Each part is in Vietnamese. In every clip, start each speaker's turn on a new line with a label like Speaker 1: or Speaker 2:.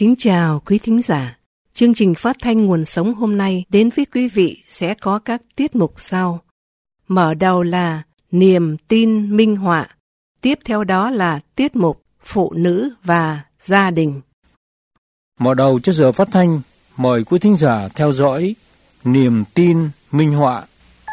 Speaker 1: Kính chào quý thính giả. Chương trình phát thanh Nguồn Sống hôm nay đến với quý vị sẽ có các tiết mục sau. Mở đầu là Niềm tin minh họa. Tiếp theo đó là tiết mục Phụ nữ và gia đình.
Speaker 2: Mở đầu cho giờ phát thanh, mời quý thính giả theo dõi Niềm tin minh họa.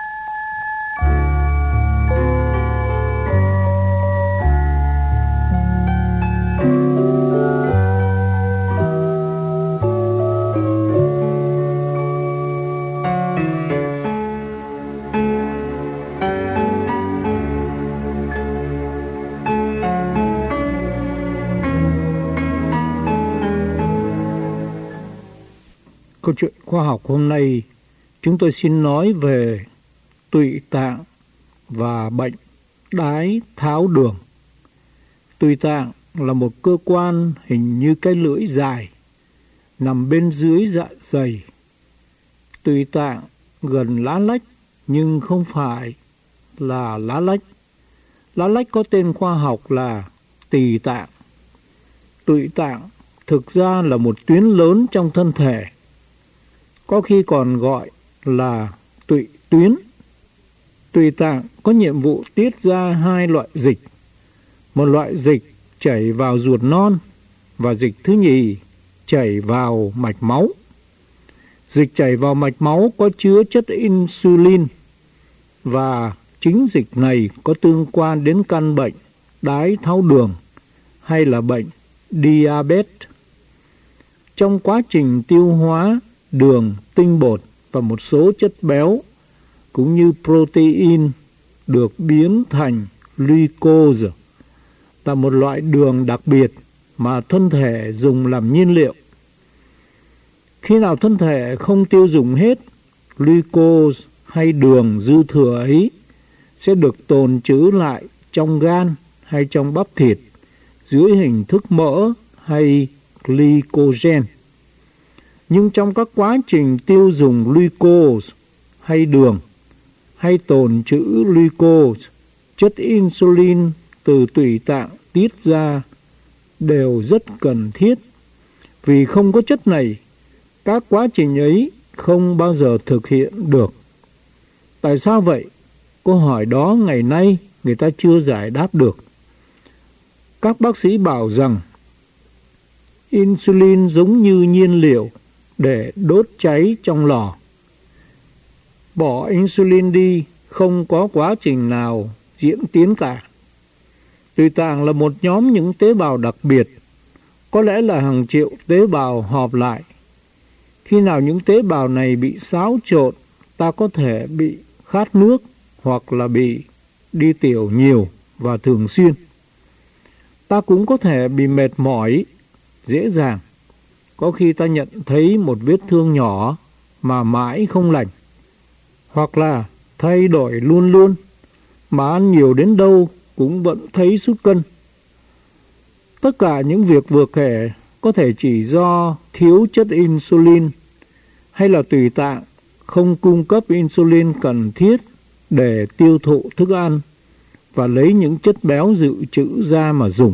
Speaker 2: Câu chuyện khoa học hôm nay, chúng tôi xin nói về tụy tạng và bệnh đái tháo đường. Tụy tạng là một cơ quan hình như cái lưỡi dài, nằm bên dưới dạ dày. Tụy tạng gần lá lách nhưng không phải là lá lách. Lá lách có tên khoa học là tỳ tạng. Tụy tạng thực ra là một tuyến lớn trong thân thể, có khi còn gọi là tụy tuyến. Tụy tạng có nhiệm vụ tiết ra hai loại dịch. Một loại dịch chảy vào ruột non và dịch thứ nhì chảy vào mạch máu. Dịch chảy vào mạch máu có chứa chất insulin và chính dịch này có tương quan đến căn bệnh đái tháo đường hay là bệnh diabetes. Trong quá trình tiêu hóa, đường, tinh bột và một số chất béo cũng như protein được biến thành glucose, là một loại đường đặc biệt mà thân thể dùng làm nhiên liệu. Khi nào thân thể không tiêu dùng hết, glucose hay đường dư thừa ấy sẽ được tồn trữ lại trong gan hay trong bắp thịt dưới hình thức mỡ hay glycogen. Nhưng trong các quá trình tiêu dùng glucose hay đường hay tồn trữ glucose, chất insulin từ tụy tạng tiết ra đều rất cần thiết. Vì không có chất này, các quá trình ấy không bao giờ thực hiện được. Tại sao vậy? Câu hỏi đó ngày nay người ta chưa giải đáp được. Các bác sĩ bảo rằng insulin giống như nhiên liệu để đốt cháy trong lò. Bỏ insulin đi không có quá trình nào diễn tiến cả. Tụy tạng là một nhóm những tế bào đặc biệt, có lẽ là hàng triệu tế bào họp lại. Khi nào những tế bào này bị xáo trộn, ta có thể bị khát nước hoặc là bị đi tiểu nhiều và thường xuyên. Ta cũng có thể bị mệt mỏi dễ dàng. Có khi ta nhận thấy một vết thương nhỏ mà mãi không lành. Hoặc là thay đổi luôn luôn, mà ăn nhiều đến đâu cũng vẫn thấy sút cân. Tất cả những việc vừa kể có thể chỉ do thiếu chất insulin hay là tụy tạng không cung cấp insulin cần thiết để tiêu thụ thức ăn và lấy những chất béo dự trữ ra mà dùng.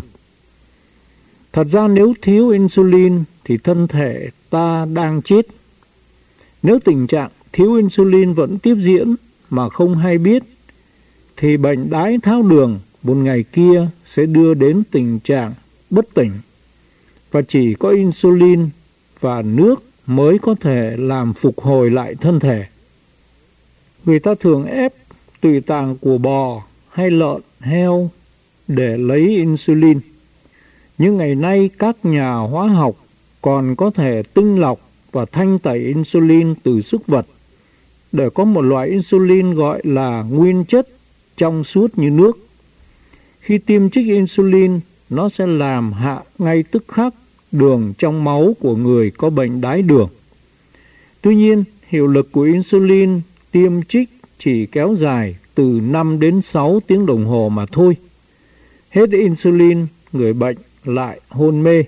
Speaker 2: Thật ra nếu thiếu insulin thì thân thể ta đang chết. Nếu tình trạng thiếu insulin vẫn tiếp diễn mà không hay biết, thì bệnh đái tháo đường một ngày kia sẽ đưa đến tình trạng bất tỉnh. Và chỉ có insulin và nước mới có thể làm phục hồi lại thân thể. Người ta thường ép tụy tạng của bò hay lợn, heo để lấy insulin. Nhưng ngày nay các nhà hóa học còn có thể tinh lọc và thanh tẩy insulin từ súc vật để có một loại insulin gọi là nguyên chất trong suốt như nước. Khi tiêm trích insulin, nó sẽ làm hạ ngay tức khắc đường trong máu của người có bệnh đái đường. Tuy nhiên, hiệu lực của insulin tiêm trích chỉ kéo dài từ 5 đến 6 tiếng đồng hồ mà thôi. Hết insulin, người bệnh lại hôn mê.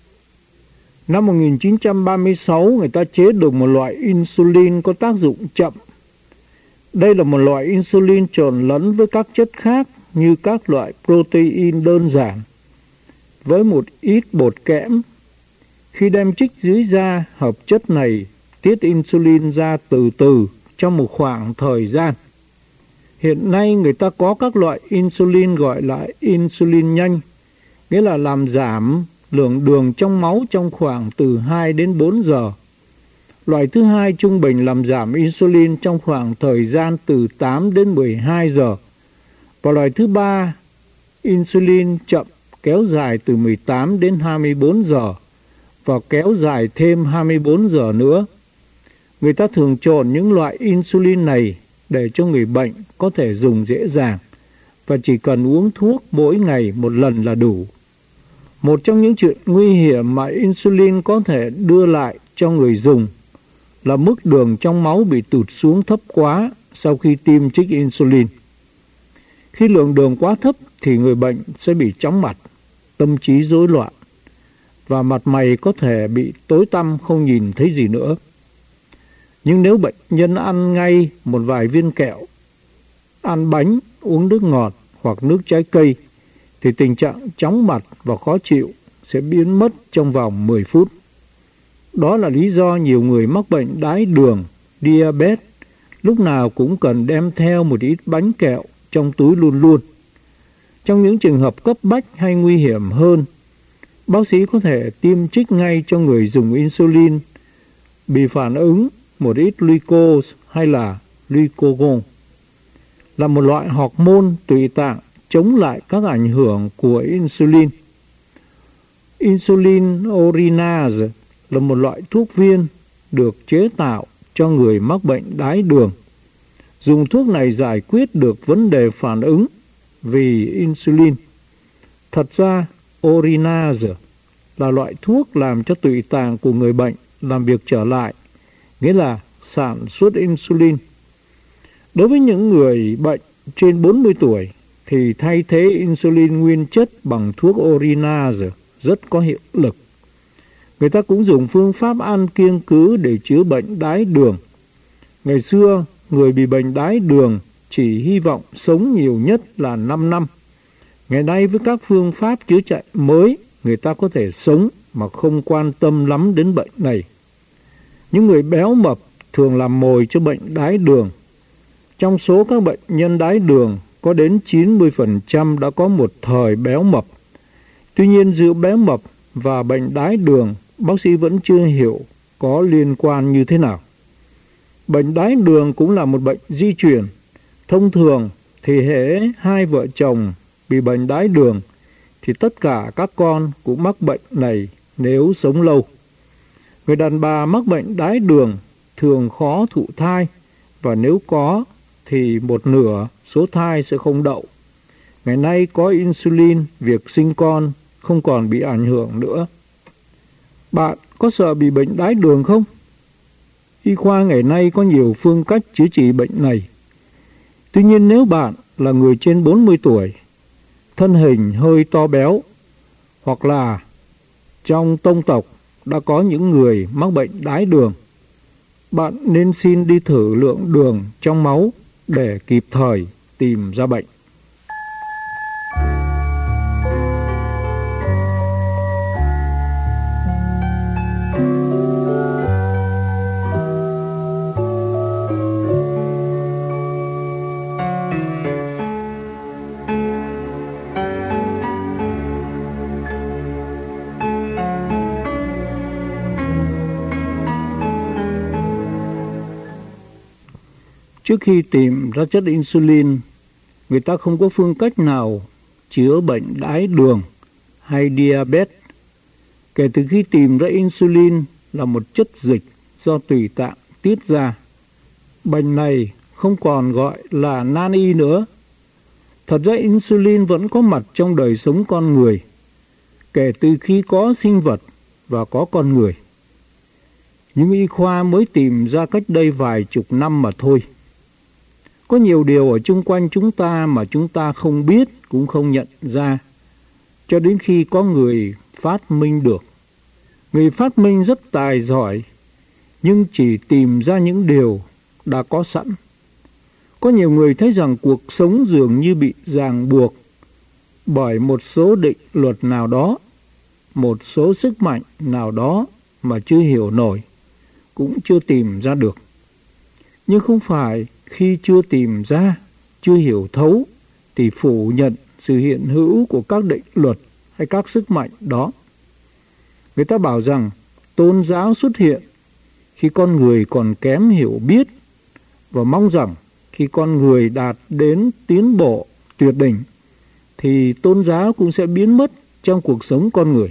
Speaker 2: Năm 1936, người ta chế được một loại insulin có tác dụng chậm. Đây là một loại insulin trộn lẫn với các chất khác như các loại protein đơn giản, với một ít bột kẽm. Khi đem trích dưới da, hợp chất này tiết insulin ra từ từ trong một khoảng thời gian. Hiện nay người ta có các loại insulin gọi là insulin nhanh, nghĩa là làm giảm lượng đường trong máu trong khoảng từ 2 đến 4 giờ. Loại thứ hai trung bình làm giảm insulin trong khoảng thời gian từ 8 đến 12 giờ. Và loại thứ ba, insulin chậm kéo dài từ 18 đến 24 giờ và kéo dài thêm 24 giờ nữa. Người ta thường chọn những loại insulin này để cho người bệnh có thể dùng dễ dàng và chỉ cần uống thuốc mỗi ngày một lần là đủ. Một trong những chuyện nguy hiểm mà insulin có thể đưa lại cho người dùng là mức đường trong máu bị tụt xuống thấp quá sau khi tiêm trích insulin. Khi lượng đường quá thấp thì người bệnh sẽ bị chóng mặt, tâm trí rối loạn và mặt mày có thể bị tối tăm không nhìn thấy gì nữa. Nhưng nếu bệnh nhân ăn ngay một vài viên kẹo, ăn bánh, uống nước ngọt hoặc nước trái cây thì tình trạng chóng mặt và khó chịu sẽ biến mất trong vòng 10 phút. Đó là lý do nhiều người mắc bệnh đái đường, diabetes, lúc nào cũng cần đem theo một ít bánh kẹo trong túi luôn luôn. Trong những trường hợp cấp bách hay nguy hiểm hơn, bác sĩ có thể tiêm trích ngay cho người dùng insulin bị phản ứng một ít glucose hay là glucagon, là một loại hormone tùy tạng chống lại các ảnh hưởng của insulin. Insulin urinase là một loại thuốc viên được chế tạo cho người mắc bệnh đái đường. Dùng thuốc này giải quyết được vấn đề phản ứng vì insulin. Thật ra, urinase là loại thuốc làm cho tụy tạng của người bệnh làm việc trở lại, nghĩa là sản xuất insulin. Đối với những người bệnh trên 40 tuổi thì thay thế insulin nguyên chất bằng thuốc urinase rất có hiệu lực. Người ta cũng dùng phương pháp ăn kiêng cứ để chữa bệnh đái đường. Ngày xưa, người bị bệnh đái đường chỉ hy vọng sống nhiều nhất là 5 năm. Ngày nay với các phương pháp chữa trị mới, người ta có thể sống mà không quan tâm lắm đến bệnh này. Những người béo mập thường làm mồi cho bệnh đái đường. Trong số các bệnh nhân đái đường, có đến 90% đã có một thời béo mập. Tuy nhiên giữa béo mập và bệnh đái đường, bác sĩ vẫn chưa hiểu có liên quan như thế nào. Bệnh đái đường cũng là một bệnh di truyền. Thông thường thì hễ hai vợ chồng bị bệnh đái đường thì tất cả các con cũng mắc bệnh này nếu sống lâu. Người đàn bà mắc bệnh đái đường thường khó thụ thai và nếu có thì một nửa số thai sẽ không đậu. Ngày nay có insulin, việc sinh con không còn bị ảnh hưởng nữa. Bạn có sợ bị bệnh đái đường không? Y khoa ngày nay có nhiều phương cách chữa trị bệnh này. Tuy nhiên nếu bạn là người trên 40 tuổi, thân hình hơi to béo, hoặc là trong tông tộc đã có những người mắc bệnh đái đường, bạn nên xin đi thử lượng đường trong máu để kịp thời tìm ra bệnh. Trước khi tìm ra chất insulin, người ta không có phương cách nào chữa bệnh đái đường hay diabetes. Kể từ khi tìm ra insulin là một chất dịch do tùy tạng tiết ra, bệnh này không còn gọi là nan y nữa. Thật ra insulin vẫn có mặt trong đời sống con người, kể từ khi có sinh vật và có con người. Nhưng y khoa mới tìm ra cách đây vài chục năm mà thôi. Có nhiều điều ở chung quanh chúng ta mà chúng ta không biết cũng không nhận ra, cho đến khi có người phát minh được. Người phát minh rất tài giỏi, nhưng chỉ tìm ra những điều đã có sẵn. Có nhiều người thấy rằng cuộc sống dường như bị ràng buộc bởi một số định luật nào đó, một số sức mạnh nào đó mà chưa hiểu nổi, cũng chưa tìm ra được. Nhưng không phải khi chưa tìm ra, chưa hiểu thấu thì phủ nhận sự hiện hữu của các định luật hay các sức mạnh đó. Người ta bảo rằng tôn giáo xuất hiện khi con người còn kém hiểu biết, và mong rằng khi con người đạt đến tiến bộ tuyệt đỉnh thì tôn giáo cũng sẽ biến mất trong cuộc sống con người.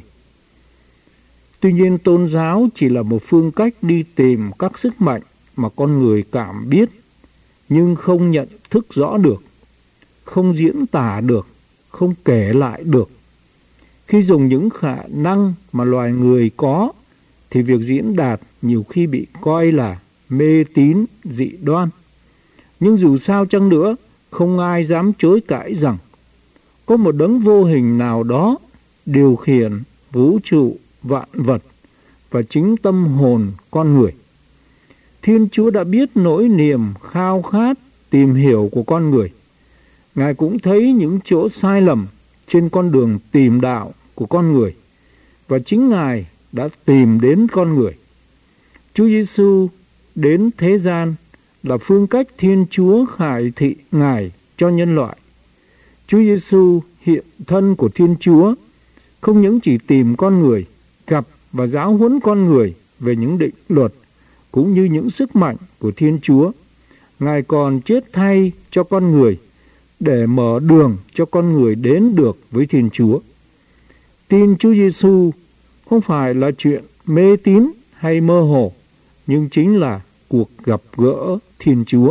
Speaker 2: Tuy nhiên, tôn giáo chỉ là một phương cách đi tìm các sức mạnh mà con người cảm biết nhưng không nhận thức rõ được, không diễn tả được, không kể lại được. Khi dùng những khả năng mà loài người có thì việc diễn đạt nhiều khi bị coi là mê tín dị đoan. Nhưng dù sao chăng nữa, không ai dám chối cãi rằng có một đấng vô hình nào đó điều khiển vũ trụ vạn vật và chính tâm hồn con người. Thiên Chúa đã biết nỗi niềm khao khát tìm hiểu của con người. Ngài cũng thấy những chỗ sai lầm trên con đường tìm đạo của con người, và chính Ngài đã tìm đến con người. Chúa Giêsu đến thế gian là phương cách Thiên Chúa khải thị Ngài cho nhân loại. Chúa Giêsu, hiện thân của Thiên Chúa, không những chỉ tìm con người, gặp và giáo huấn con người về những định luật cũng như những sức mạnh của Thiên Chúa. Ngài còn chết thay cho con người để mở đường cho con người đến được với Thiên Chúa. Tin Chúa Giêsu không phải là chuyện mê tín hay mơ hồ, nhưng chính là cuộc gặp gỡ Thiên Chúa.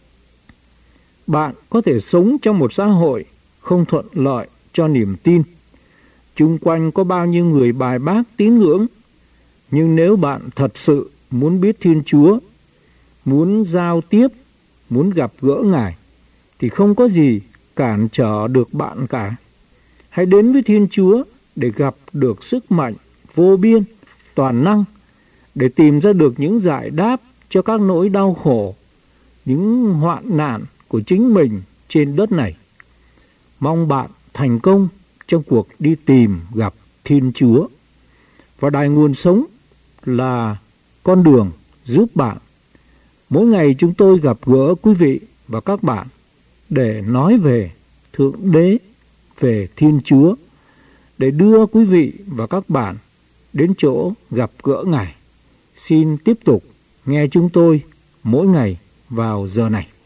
Speaker 2: Bạn có thể sống trong một xã hội không thuận lợi cho niềm tin. Chung quanh có bao nhiêu người bài bác tín ngưỡng, nhưng nếu bạn thật sự muốn biết Thiên Chúa, muốn giao tiếp, muốn gặp gỡ Ngài, thì không có gì cản trở được bạn cả. Hãy đến với Thiên Chúa để gặp được sức mạnh vô biên, toàn năng, để tìm ra được những giải đáp cho các nỗi đau khổ, những hoạn nạn của chính mình trên đất này. Mong bạn thành công trong cuộc đi tìm gặp Thiên Chúa. Và Đài Nguồn Sống là con đường giúp bạn. Mỗi ngày chúng tôi gặp gỡ quý vị và các bạn để nói về Thượng Đế, về Thiên Chúa, để đưa quý vị và các bạn đến chỗ gặp gỡ Ngài. Xin tiếp tục nghe chúng tôi mỗi ngày vào giờ này.